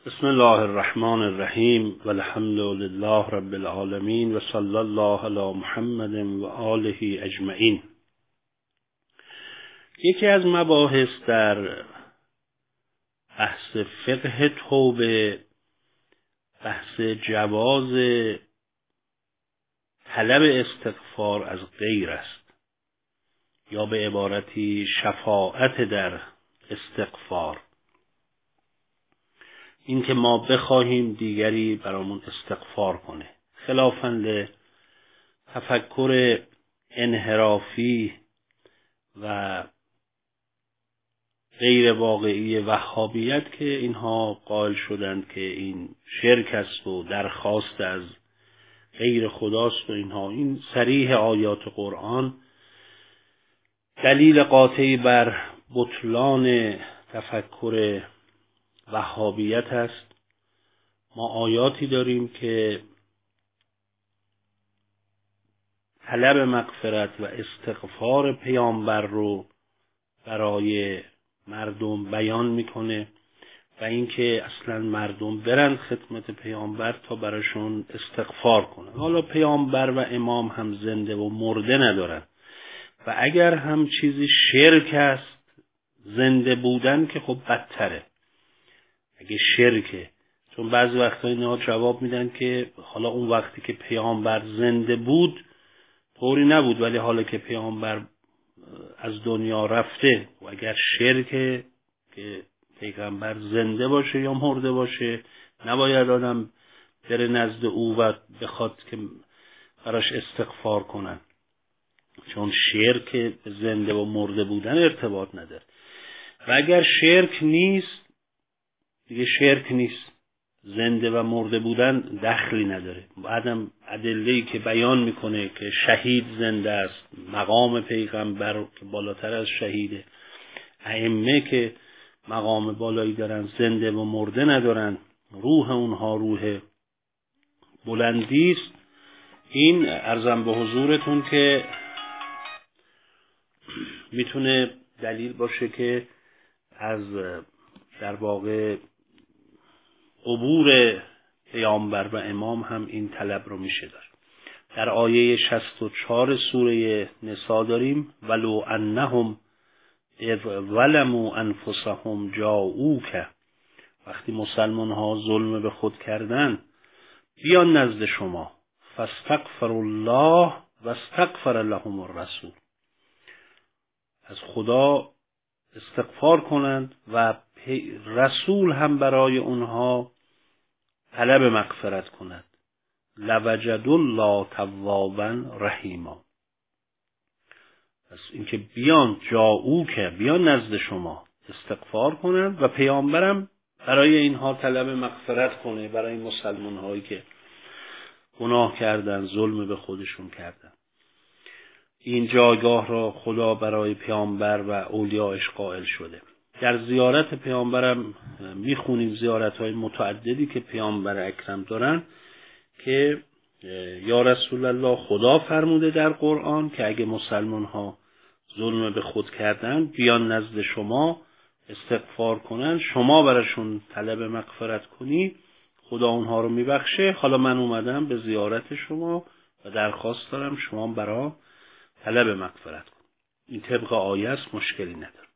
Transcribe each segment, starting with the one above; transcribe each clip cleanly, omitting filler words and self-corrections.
بسم الله الرحمن الرحیم و الحمد لله رب العالمین و صلی الله علی محمد و آله اجمعین. یکی از مباحث در بحث فقه توبه بحث جواز طلب استغفار از غیر است، یا به عبارتی شفاعت در استغفار. این که ما بخواهیم دیگری برامون استغفار کنه، خلافاً لتفکر انحرافی و غیر واقعی وهابیت که اینها قائل شدند که این شرک است و درخواست از غیر خداست و اینها. این صریح آیات قرآن دلیل قاطعی بر بطلان تفکر وهابیت است. ما آیاتی داریم که طلب مغفرت و استغفار پیامبر رو برای مردم بیان میکنه و اینکه اصلا مردم برن خدمت پیامبر تا براشون استغفار کنن. حالا پیامبر و امام هم زنده و مرده ندارن و اگر هم چیزی شرک است، زنده بودن که خب بدتره. اگه شرکه، چون بعضی وقتا اینا جواب میدن که حالا اون وقتی که پیامبر زنده بود طوری نبود، ولی حالا که پیامبر از دنیا رفته و اگر شرکه که پیغمبر زنده باشه یا مرده باشه نباید آدم بره نزد او و بخواد که براش استغفار کنن، چون شرک به زنده و مرده بودن ارتباط نداره. و اگر شرک نیست دیگه شرک نیست، زنده و مرده بودن دخلی نداره. بعدم ادله‌ای که بیان میکنه که شهید زنده است، مقام پیغمبر که بالاتر از شهیده، ائمه که مقام بالایی دارن زنده و مرده ندارن، روح اونها روح بلندی است. این عرضم به حضورتون که میتونه دلیل باشه که از در واقع قبور پیامبر و امام هم این طلب رو میشه داشت. در آیه 64 سوره نساء داریم ولو انهم اذ ظلموا انفسهم جاءوک، وقتی مسلمان ها ظلم به خود کردن بیان نزد شما فاستغفر الله و استغفر لهم الرسول، از خدا استغفار کنند و رسول هم برای اونها طلب مغفرت کند. لوجد الله توابا رحیما. پس اینکه بیان جاؤوک، بیان نزد شما استغفار کنند و پیامبرم برای اینها طلب مغفرت کنه، برای مسلمان هایی که گناه کردن، ظلم به خودشون کردن. این جایگاه را خدا برای پیامبر و اولیاءش قائل شده. در زیارت پیامبرم میخونیم زیارت‌های متعددی که پیامبر اکرم دارن که یا رسول الله خدا فرموده در قرآن که اگه مسلمان ها ظلم به خود کردن بیان نزد شما استغفار کنن، شما براشون طلب مغفرت کنی، خدا اونها رو میبخشه. حالا من اومدم به زیارت شما و درخواست دارم شما برا طلب مغفرت کن. این طبق آیه است، مشکلی نداره.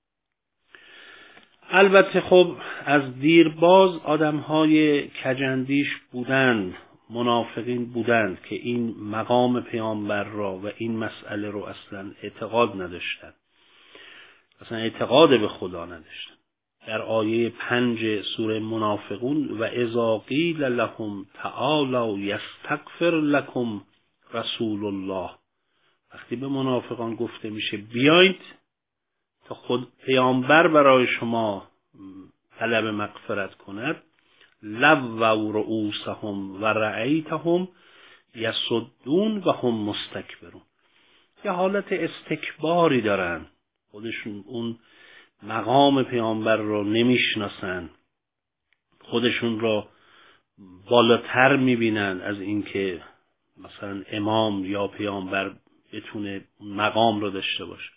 البته خب از دیرباز آدم‌های کجندیش بودند، منافقین بودند که این مقام پیامبر را و این مسئله رو اصلا اعتقاد نداشتند، اصلا اعتقاد به خدا نداشتند. در آیه 5 سوره منافقون و اذا قیل لهم تعالوا یستغفر لكم رسول الله، وقتی به منافقان گفته میشه بیایید تا خود پیامبر برای شما طلب مغفرت کند، لووا رؤوسهم و رأیتهم یصدون و هم مستکبرون، یه حالت استکباری دارن، خودشون اون مقام پیامبر رو نمیشناسن، خودشون رو بالاتر میبینن از اینکه مثلا امام یا پیامبر بتونه مقام رو داشته باشه.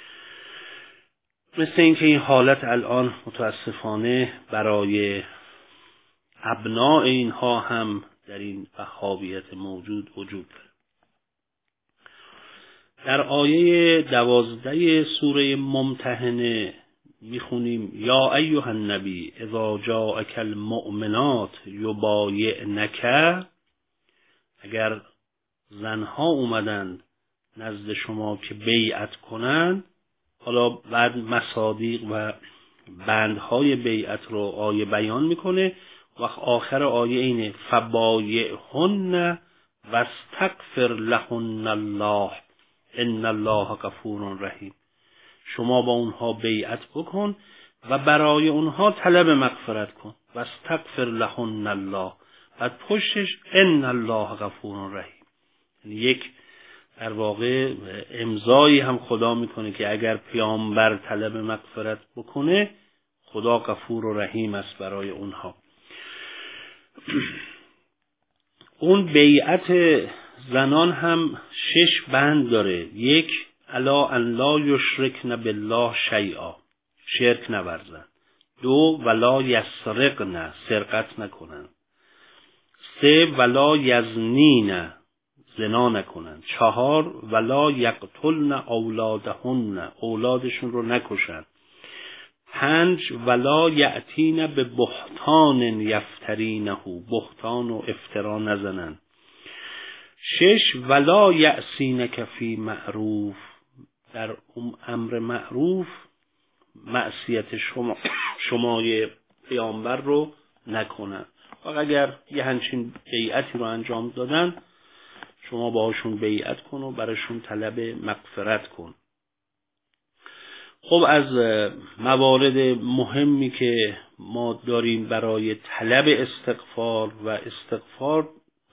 مثل اینکه این حالت الان متاسفانه برای ابناء اینها هم در این وهابیت موجود وجود داره. در آیه 12 سوره ممتحنه میخونیم یا ایها النبی اذا جاءک المؤمنات یبایعنک، اگر زنها اومدند نزد شما که بیعت کنند. حالا بعد مصادیق و بندهای بیعت رو آیه بیان میکنه و آخر آیه اینه فبایعهن واستغفر لهن الله ان الله غفور رحیم. شما با اونها بیعت بکن و برای اونها طلب مغفرت کن. واستغفر لهن الله، بعد پشتش ان الله غفور رحیم. یعنی یک در واقع امضایی هم خدا میکنه که اگر پیامبر طلب مغفرت بکنه خدا غفور و رحیم است برای اونها. اون بیعت زنان هم 6 بند داره. 1 الا ان لا یشرکن بالله شیئا، شرک نورزن. 2 ولا یسرقن، سرقت نکنن. 3 ولا یزنین، زنا نکنن. 4 ولا یقتلن اولادهن، اولادشون رو نکشن. 5 ولا یأتین به بهتان یفترینه، بهتان و افترا نزنن. 6 ولا یعصینک فی معروف، در امر معروف معصیت شمای پیامبر رو نکنن. و اگر یه همچین بیعتی رو انجام دادن شما باهاشون بیعت کن و براشون طلب مغفرت کن. خب از موارد مهمی که ما داریم برای طلب استغفار و استغفار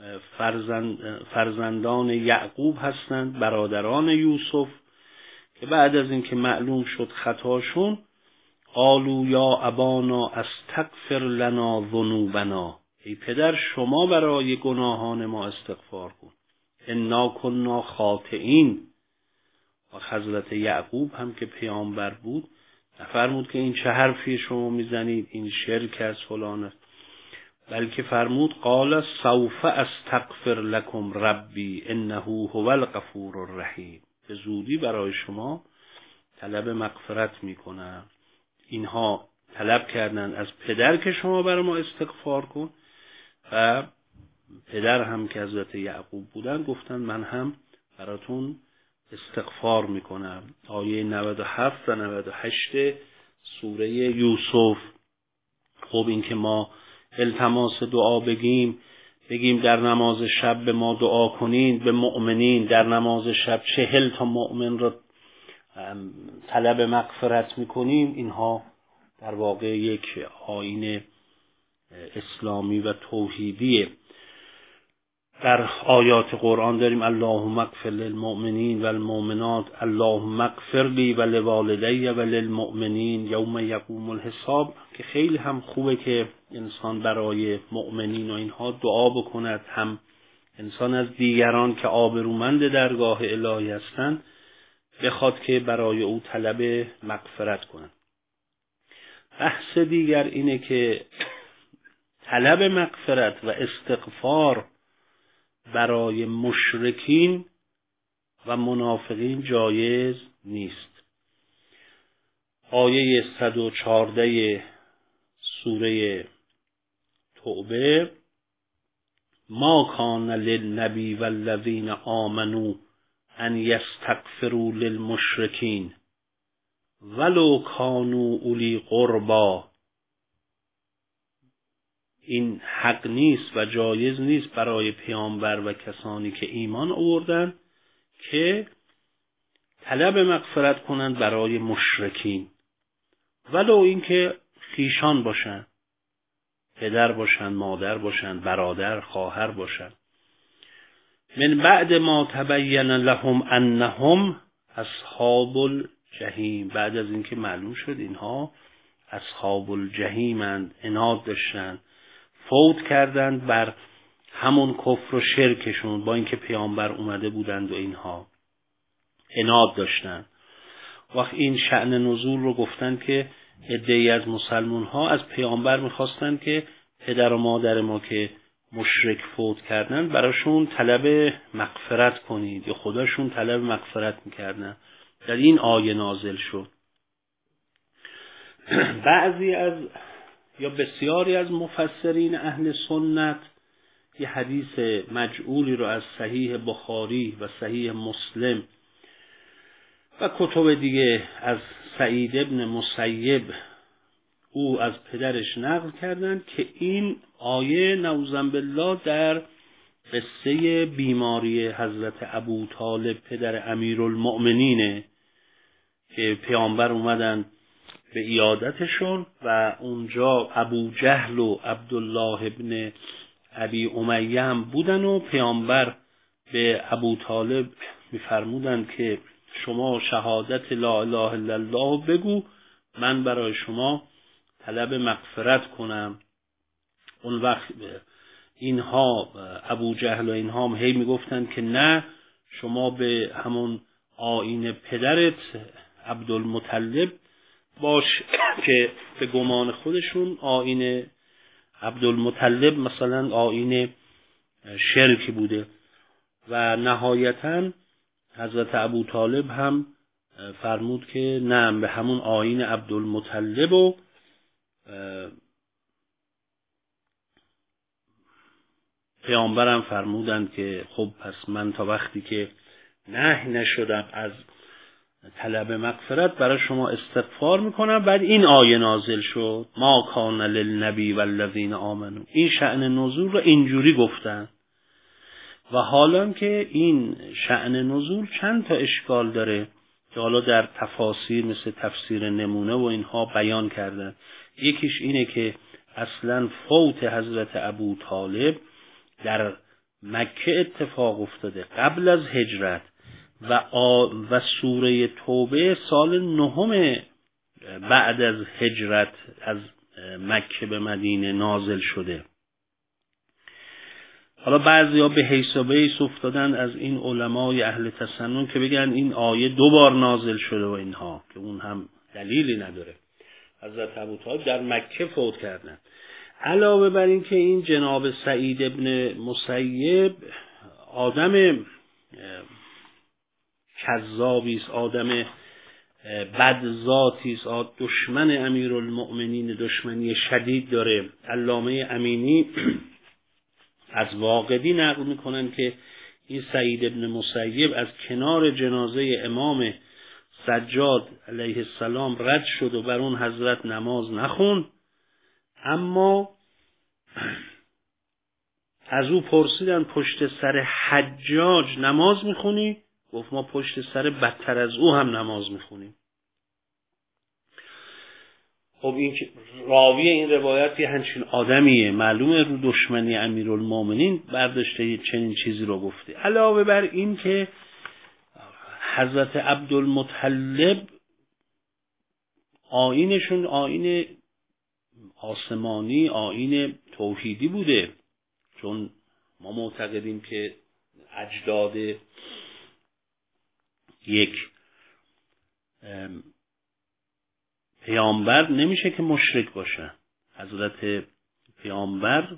فرزندان یعقوب هستند، برادران یوسف، که بعد از اینکه معلوم شد خطاشون قالوا یا ابانا استغفر لنا ذنوبنا، ای پدر شما برای گناهان ما استغفار کن، انا کنا خاطئین. و حضرت یعقوب هم که پیامبر بود نفرمود که این چه حرفی شما میزنید، این شرک است فلان است، بلکه فرمود قال سوف استغفر لكم ربی انه هو الغفور الرحیم، به زودی برای شما طلب مغفرت میکنم. اینها طلب کردن از پدر که شما برای ما استغفار کن و پدر هم که حضرت یعقوب بودن گفتن من هم براتون استغفار میکنم. آیه 97 و 98 سوره یوسف. خب این که ما التماس دعا بگیم در نماز شب به ما دعا کنین، به مؤمنین در نماز شب 40 تا مؤمن رو طلب مغفرت میکنیم، اینها در واقع یک آیین اسلامی و توحیدیه. در آیات قرآن داریم اللهم اغفر للمؤمنین والمؤمنات اللهم اغفر لی ولوالدی وللمؤمنین یوم یقوم الحساب، که خیلی هم خوبه که انسان برای مؤمنین و اینها دعا بکند، هم انسان از دیگران که آبرومند درگاه الهی هستند بخواد که برای او طلب مغفرت کنند. بحث دیگر اینه که طلب مغفرت و استغفار برای مشرکین و منافقین جایز نیست. آیه 114 سوره توبه ما کان للنبی والذین آمنوا ان یستغفروا للمشرکین ولو کانوا اولی قربا، این حق نیست و جایز نیست برای پیامبر و کسانی که ایمان آوردن که طلب مغفرت کنند برای مشرکین، ولو اینکه خیشان باشند، پدر باشند، مادر باشند، برادر، خواهر باشند. من بعد ما تبین لهم انهم اصحاب الجحیم، بعد از اینکه معلوم شد اینها اصحاب الجحیمند، عناد داشتند، فوت کردند بر همون کفر و شرکشون، با اینکه پیامبر اومده بودند و اینها عناد داشتند. وقت این شأن نزول رو گفتن که عده‌ای از مسلمان ها از پیامبر میخواستن که پدر و مادر ما که مشرک فوت کردن براشون طلب مغفرت کنید، یا خداشون طلب مغفرت میکردن. در این آیه نازل شد. بعضی از یا بسیاری از مفسرین اهل سنت یه حدیث مجعولی رو از صحیح بخاری و صحیح مسلم و کتب دیگه از سعید ابن مسیب او از پدرش نقل کردند که این آیه نعوذ بالله در قصه بیماری حضرت ابو طالب پدر امیرالمؤمنینه که پیامبر اومدن به عیادتشون و اونجا ابو جهل و عبدالله ابن ابی امیه هم بودن و پیامبر به ابو طالب میفرمودن که شما شهادت لا اله الا الله بگو، من برای شما طلب مغفرت کنم. اون وقت اینها ابو جهل و اینها هم هی میگفتن که نه، شما به همون آیین پدرت عبدالمطلب باش که به گمان خودشون آیین عبدالمطلب مثلا آیین شرکی بوده. و نهایتاً حضرت ابو طالب هم فرمود که نه، به همون آیین عبدالمطلب و پیامبرم فرمودند که خب پس من تا وقتی که نهی نشدم از طلب مغفرت برای شما استغفار میکنم. بعد این آیه نازل شد ما کان للنبی والذین آمنوا. این شأن نزول رو اینجوری گفتن و حالا که این شأن نزول چند تا اشکال داره که حالا در تفاسیر مثل تفسیر نمونه و اینها بیان کردن. یکیش اینه که اصلا فوت حضرت ابو طالب در مکه اتفاق افتاده قبل از هجرت و سوره توبه سال 9 بعد از هجرت از مکه به مدینه نازل شده. حالا بعضیا به حیث و بیس افتادن از این علمای اهل تسنن که بگن این آیه 2 بار نازل شده و اینها، که اون هم دلیلی نداره. حضرت ابوطالب در مکه فوت کردن. علاوه بر این که این جناب سعید ابن مسیب آدم کذابی است، آدم بدذاتی است، دشمن امیرالمؤمنین، دشمنی شدید داره. علامه امینی از واقدی نقل میکنن که این سعید ابن مسیب از کنار جنازه امام سجاد علیه السلام رد شد و بر اون حضرت نماز نخوند، اما از او پرسیدن پشت سر حجاج نماز میخونی؟ گفت ما پشت سر بدتر از او هم نماز میخونیم. خب این راوی این روایت یه همچین آدمیه، معلومه رو دشمنی امیرالمومنین برداشته چنین چیزی رو گفته. علاوه بر این که حضرت عبدالمطلب آیینشون آیین آسمانی، آیین توحیدی بوده، چون ما معتقدیم که اجداد یک پیامبر نمیشه که مشرک باشن. حضرت پیامبر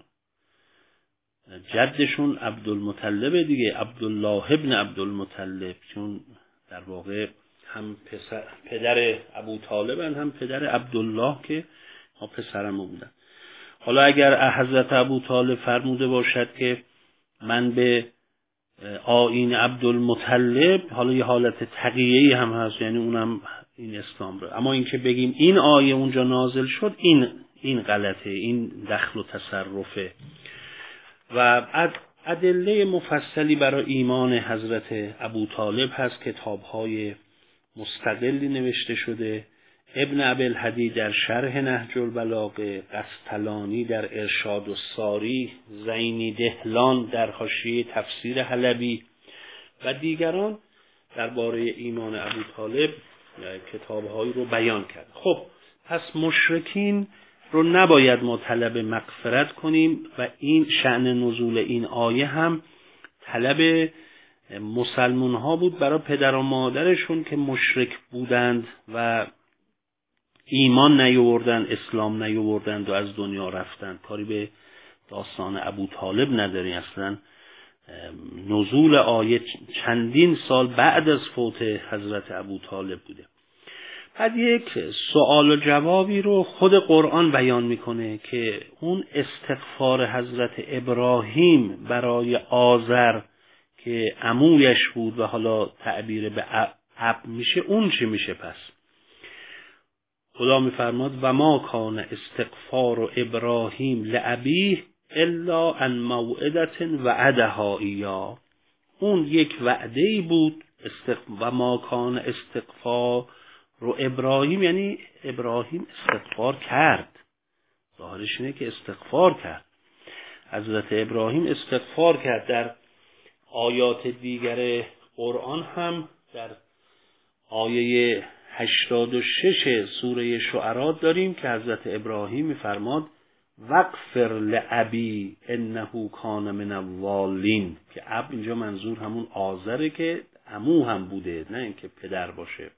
جدشون عبدالمطلب دیگه، عبدالله ابن عبدالمطلب، چون در واقع هم پدر ابو طالبن هم پدر عبدالله که ما پسرمو بودن. حالا اگر حضرت ابو طالب فرموده باشد که من به آیین عبدالمطلب، حالا یه حالت تقیه‌ای هم هست، یعنی اونم این اسلام رو، اما اینکه بگیم این آیه اونجا نازل شد این غلطه، این دخل و تصرفه. و ادله مفصلی برای ایمان حضرت ابو طالب هست، کتاب‌های مستقلی نوشته شده. ابن ابی‌الهدی در شرح نهج البلاغه، قسطلانی در ارشاد الساری، زینی دهلان در حاشیه تفسیر حلبی و دیگران درباره ایمان ابو طالب کتاب‌هایی رو بیان کرد. خب پس مشرکین رو نباید ما طلب مغفرت کنیم و این شأن نزول این آیه هم طلب مسلمان ها بود برای پدر و مادرشون که مشرک بودند و ایمان نیاوردن، اسلام نیاوردند و از دنیا رفتند. کاری به داستان ابوطالب نداری. اصلا نزول آیه چندین سال بعد از فوت حضرت ابوطالب بوده. بعد یک سوال و جوابی رو خود قرآن بیان میکنه که اون استغفار حضرت ابراهیم برای آزر که عمویش بود و حالا تعبیر به اب میشه، اون چی میشه؟ پس خدا میفرماد و ما کان استغفار ابراهیم لابیه الا عن موعدة وعدها ایاه. اون یک وعده‌ای بود. و ما کان استغفار رو ابراهیم، یعنی ابراهیم استغفار کرد، ظاهرش اینه که استغفار کرد. حضرت ابراهیم استغفار کرد. در آیات دیگر قرآن هم در آیه 86 سوره شعراء داریم که حضرت ابراهیم میفرماد وغفر لابی انه کان من الضالین، که اب اینجا منظور همون آزره که عمو هم بوده، نه اینکه پدر باشه.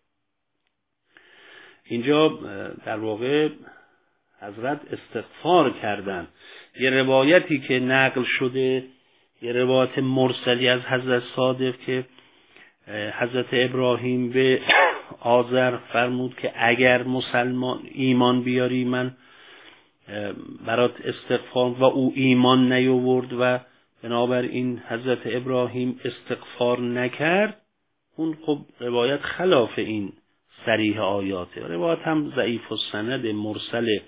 اینجا در واقع حضرت استغفار کردن. یه روایتی که نقل شده، یه روایت مرسلی از حضرت صادق که حضرت ابراهیم به آزر فرمود که اگر مسلمان ایمان بیاری من برات استغفار، و او ایمان نیاورد و بنابراین حضرت ابراهیم استغفار نکرد. اون خب روایت خلاف این صریح آیاته، روایت هم ضعیف السند مرسله.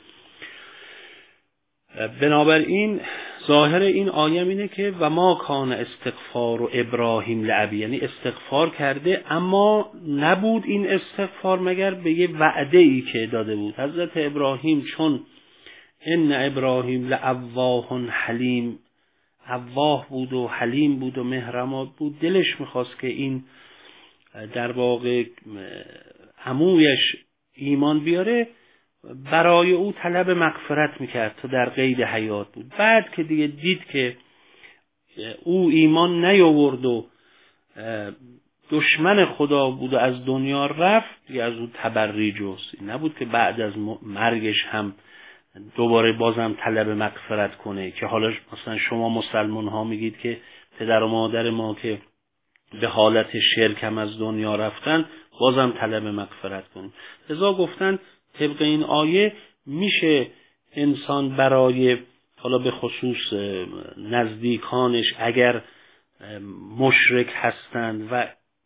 بنابراین ظاهر این آیه اینه که و ما کان استغفار و ابراهیم لابی، یعنی استغفار کرده اما نبود این استغفار مگر به یه وعده ای که داده بود. حضرت ابراهیم چون ان ابراهیم لأواه حلیم، اواه بود و حلیم بود و مهربان بود، دلش میخواست که این در واقع عمویش ایمان بیاره، برای او طلب مغفرت میکرد تا در قید حیات بود. بعد که دیگه دید که او ایمان نیاورد و دشمن خدا بود و از دنیا رفت، دیگه از او تبری جست. نبود که بعد از مرگش هم دوباره بازم طلب مغفرت کنه، که حالا مثلا شما مسلمان ها میگید که پدر و مادر ما که به حالت شرک هم از دنیا رفتن بازم طلب مغفرت کنیم. لذا گفتن طبق این آیه میشه انسان برای حالا به خصوص نزدیکانش اگر مشرک هستند و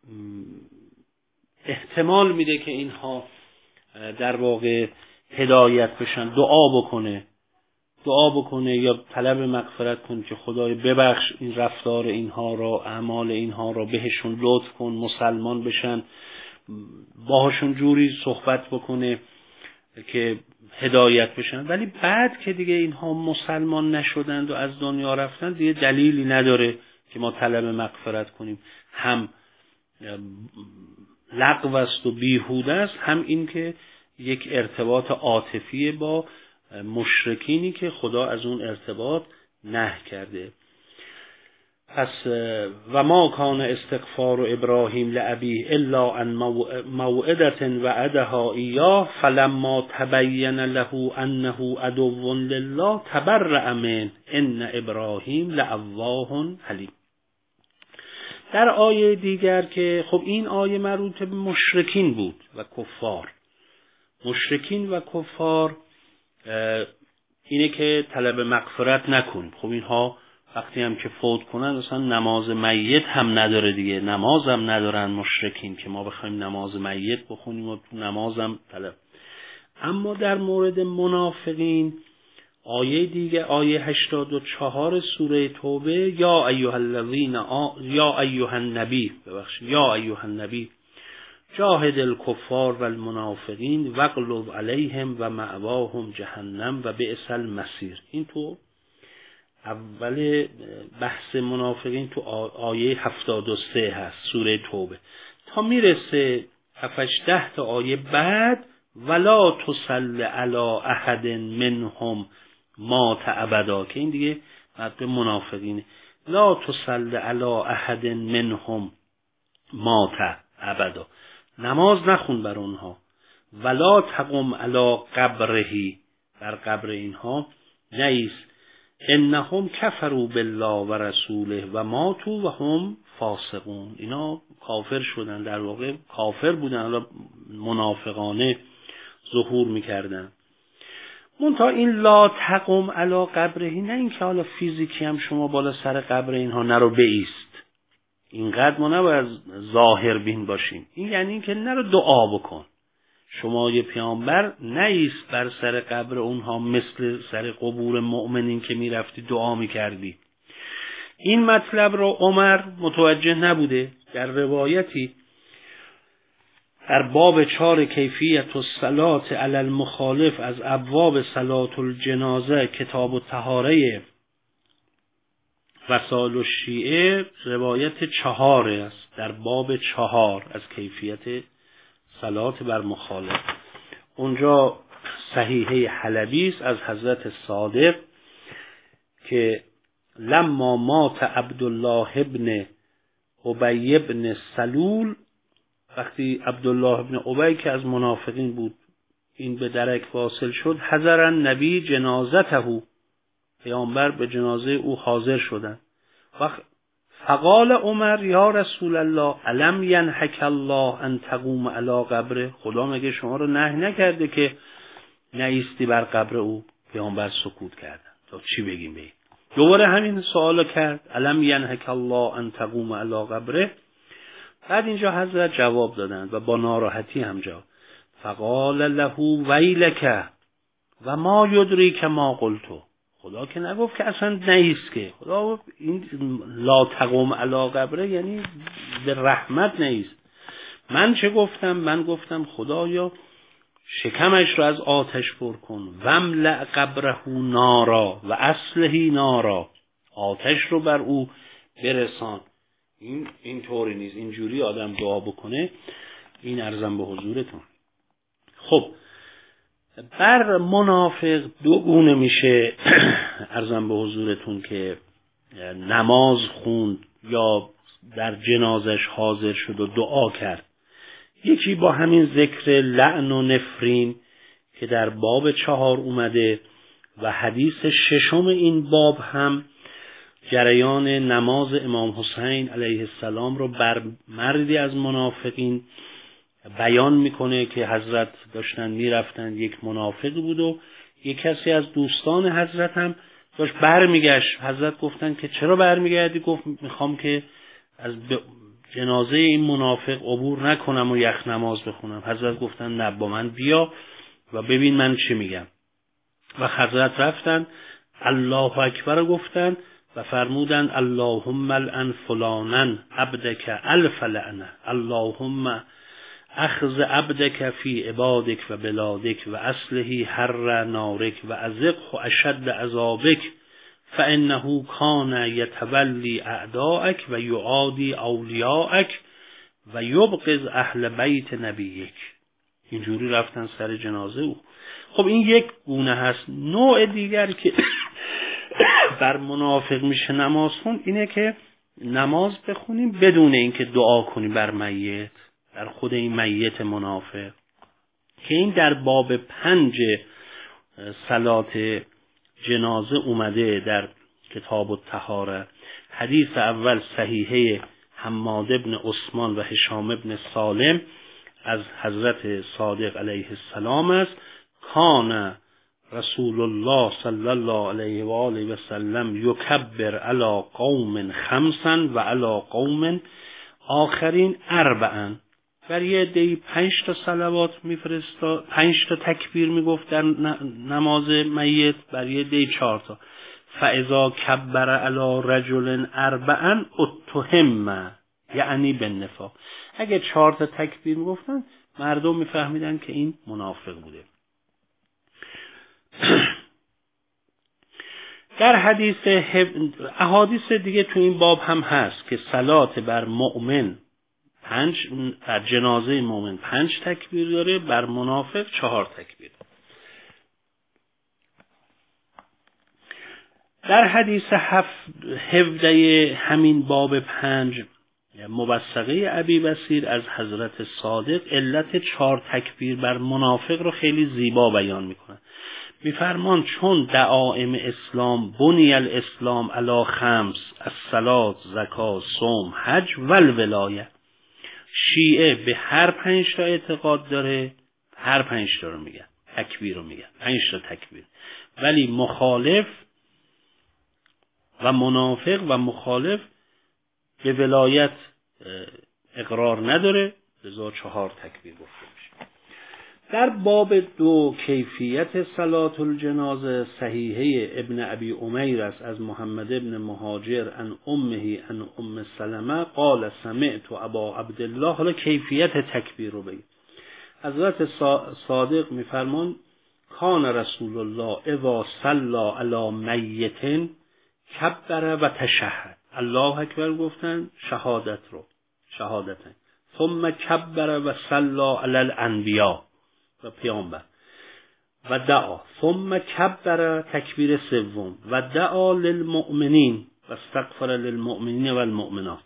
احتمال میده که اینها در واقع هدایت بشن، دعا بکنه یا طلب مغفرت کنه که خدای ببخش این رفتار اینها را، اعمال اینها را بهشون لطف کن، مسلمان بشن، باهاشون جوری صحبت بکنه که هدایت بشن. ولی بعد که دیگه اینها مسلمان نشدند و از دنیا رفتن، دیگه دلیلی نداره که ما طلب مغفرت کنیم. هم لغو است و بیهوده است، هم این که یک ارتباط عاطفی با مشرکینی که خدا از اون ارتباط نهی کرده. پس و ما کان استغفار ابراهیم لابیه الا عن موعدة وعدها ایاه فلما تبین له انه عدو لله تبرأ منه ان ابراهیم لأواه حلیم. در آیه دیگر که خب این آیه مربوط به مشرکین بود و کفار، مشرکین و کفار اینه که طلب مغفرت نکن. خب اینها وقتی هم که فوت کنن اصلا نماز میت هم نداره دیگه، نماز هم ندارن مشرکین که ما بخوایم نماز میت بخونیم و نماز هم طلب. اما در مورد منافقین آیه دیگه، آیه 84 سوره توبه، یا ایها النبی جاهد الکفار و المنافقین واغلظ علیهم و مأواهم جهنم و بئس المصیر. این تو اول بحث منافقین تو آیه 73 هست سوره توبه، تا میرسه 7-10 تا آیه بعد ولا تصل علی احد منهم مات ابدا، که این دیگه مربوط به منافقینه. لا تصل علی احد منهم مات ابدا، نماز نخون بر اونها. ولا تقم علی قبرهی، بر قبر اینها نیست. انهم کفروا بالله و رسوله و ماتوا و هم فاسقون. اینا کافر شدن، در واقع کافر بودن، حالا منافقانه ظهور میکردن. منتها این لا تقم علی قبرهی، نه این که حالا فیزیکی هم شما بالا سر قبر اینها نرو بایست، اینقدر ما نباید ظاهر بین باشیم. این یعنی این که نرو دعا بکن، شما یه پیامبر نیست بر سر قبر اونها مثل سر قبور مؤمنین که میرفتی دعا میکردی. این مطلب رو عمر متوجه نبوده. در روایتی در باب 4 کیفیت الصلاة علی المخالف از ابواب صلاة الجنازه کتاب الطهاره وسائل الشیعه روایت 4 است، در باب 4 از کیفیت صلات بر مخالف. اونجا صحیحه حلبی است از حضرت صادق که لما مات عبدالله ابن ابی ابن سلول، وقتی عبدالله ابن ابی که از منافقین بود این به درک واصل شد، حضر النبی جنازته، پیامبر به جنازه او حاضر شدند. فقال عمر یا رسول الله الم ینهک الله ان تقوم علی قبره، خدا مگه شما رو نهی نکرده که نایستی بر قبر او؟ پیامبر سکوت کردن تا چی بگیم به این. دوباره همین سوالو کرد الم ینهک الله ان تقوم علی قبره. بعد اینجا حضرت جواب دادند و با ناراحتی هم جواب، فقال له ویلک و ما یدریک ما قلتو، خدا که نگفت که اصلا نیست، که خدا این لا تقوم علی قبره یعنی به رحمت نیست. من چه گفتم؟ من گفتم خدایا شکمش رو از آتش پر کن، وملأ قبره نارا و اصلهی نارا، آتش رو بر او برسان. این طوری نیست، اینجوری آدم دعا بکنه. این عرضم به حضورتون. خب بر منافق دو گونه میشه عرضم به حضورتون که نماز خوند یا در جنازش حاضر شد و دعا کرد. یکی با همین ذکر لعن و نفرین که در باب 4 اومده و حدیث 6 این باب هم جریان نماز امام حسین علیه السلام رو بر مردی از منافقین بیان میکنه که حضرت داشتن میرفتن، یک منافق بود و یک کسی از دوستان حضرت هم داشت برمیگشت. حضرت گفتن که چرا برمیگردی؟ گفت میخوام که از جنازه این منافق عبور نکنم و یخ نماز بخونم. حضرت گفتن نه، با من بیا و ببین من چی میگم. و حضرت رفتن الله اکبر گفتن و فرمودن اللهم لعن فلانا عبدک الف لعنه، اللهم اخذ عبدک فی عبادک و بلادک و اصلهی حر نارک و ازقه اشد عذابک فانه کان یتولی اعداءک و یعادی اولیاءک و یبغض اهل بیت نبیک. اینجوری رفتن سر جنازه او. خب این یک گونه هست. نوع دیگر که بر منافق میشه نماز خون اینه که نماز بخونیم بدون اینکه دعا کنیم بر میت، در خود این میت منافق، که این در باب 5 صلات جنازه اومده در کتاب الطهاره. حدیث اول صحیحه حماد ابن عثمان و هشام ابن سالم از حضرت صادق علیه السلام است. کان رسول الله صلی الله علیه و آله و سلم یکبر علی قوم 5 و علی قوم آخرین 4. بر یه عده‌ای 5 تا صلوات میفرستا، 5 تا تکبیر میگفت در نماز میت، بر یه عده‌ای 4 تا. فاذا کبر علی رجل 4 اتهم یعنی بالنفاق. اگه 4 تا تکبیر میگفتن مردم میفهمیدن که این منافق بوده. در حدیث احادیث دیگه تو این باب هم هست که صلات بر مؤمن 5، بر جنازه مؤمن 5 تکبیر داره، بر منافق 4 تکبیر. در حدیث 17 همین باب 5 موثقه ابی بصیر از حضرت صادق علت 4 تکبیر بر منافق رو خیلی زیبا بیان میکنه. میفرمان چون دعائم اسلام بنی الاسلام علی 5 الصلاة زکات صوم حج و الولایه، شیعه به هر 5 تا اعتقاد داره، هر 5 تا رو میگن، تکبیر رو میگن، 5 تا تکبیر، ولی مخالف و منافق و مخالف به ولایت اقرار نداره، لذا 4 تکبیر گفته میشه. در باب 2 کیفیت صلاة الجنازه، صحیحه ابن ابی امیر است از محمد ابن مهاجر عن امه عن ام سلمه قال سمعت ابا عبدالله. حالا کیفیت تکبیر رو بگید. حضرت صادق میفرمان کان رسول الله اذا صلی علی میت کبر و تشهد. الله اکبر گفتن، شهادتن ثم کبر و صلی علی الانبیاء و پیامبر و دعا، ثم کبر تکبیر سوم و دعا للمؤمنین و استغفر للمؤمنین و المؤمنات،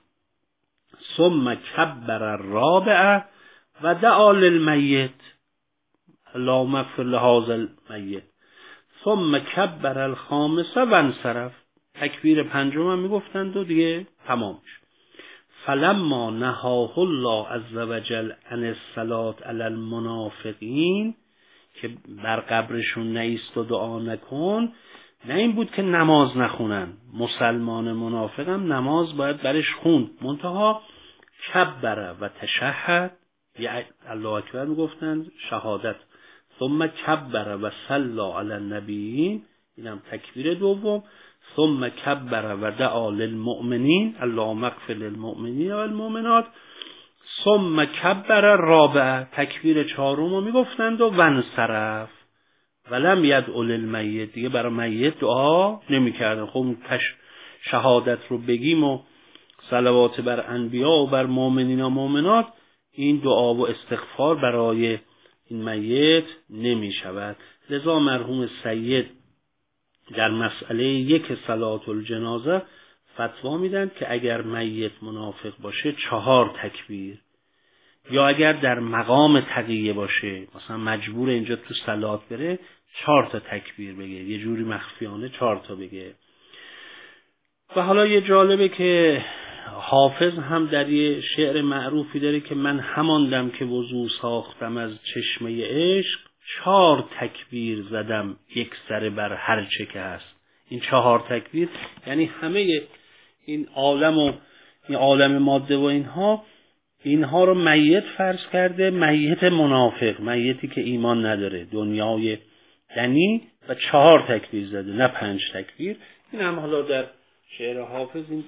ثم کبر الرابعه و دعا للمیت اللهم اغفر لهذا المیت، ثم کبر الخامسه و انصرف. تکبیر پنجم هم میگفتند و دیگه تمام شد. فلما نهاه الله عز وجل عن الصلاة علی المنافقین، که بر قبرشون نایست و دعا نکن، نه این بود که نماز نخونن، مسلمان منافق هم نماز باید برش خوند، منتها کبر و تشهد، یعنی الله اکبر میگفتند، شهادت، ثم کبر و صلی علی النبیین، اینم تکبیر دوم، ثم کبر و دعا للمؤمنین اللهم اغفر للمؤمنین و المؤمنات، ثم کبر الرابعه، تکبیر چهارم رو میگفتند و انصرف ولم یدعو للمیت، دیگه برای میت دعا نمیکردن. خب شهادت رو بگیم و صلوات بر انبیا و بر مؤمنین و مؤمنات، این دعا و استغفار برای این میت نمی شود. لذا مرحوم سید در مسئله 1 صلاة الجنازه فتوا میدن که اگر میت منافق باشه 4 تکبیر، یا اگر در مقام تقیه باشه، مثلا مجبور اینجا تو صلات بره، 4 تا تکبیر بگه، یه جوری مخفیانه 4 تا بگه. و حالا یه جالبه که حافظ هم در یه شعر معروفی داره که من هماندم که وضو ساختم از چشمه عشق، 4 تکبیر زدم یک سره بر هر چه که هست. این 4 تکبیر یعنی همه این عالم و این عالم ماده و اینها رو میت فرض کرده، میت منافق، میتی که ایمان نداره، دنیای دنی، و 4 تکبیر زده، نه 5 تکبیر. این هم حالا در شعر حافظ این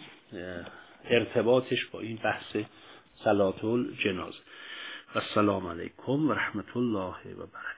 ارتباطش با این بحث صلاة الجنازه. و السلام علیکم و رحمت الله و برکاته.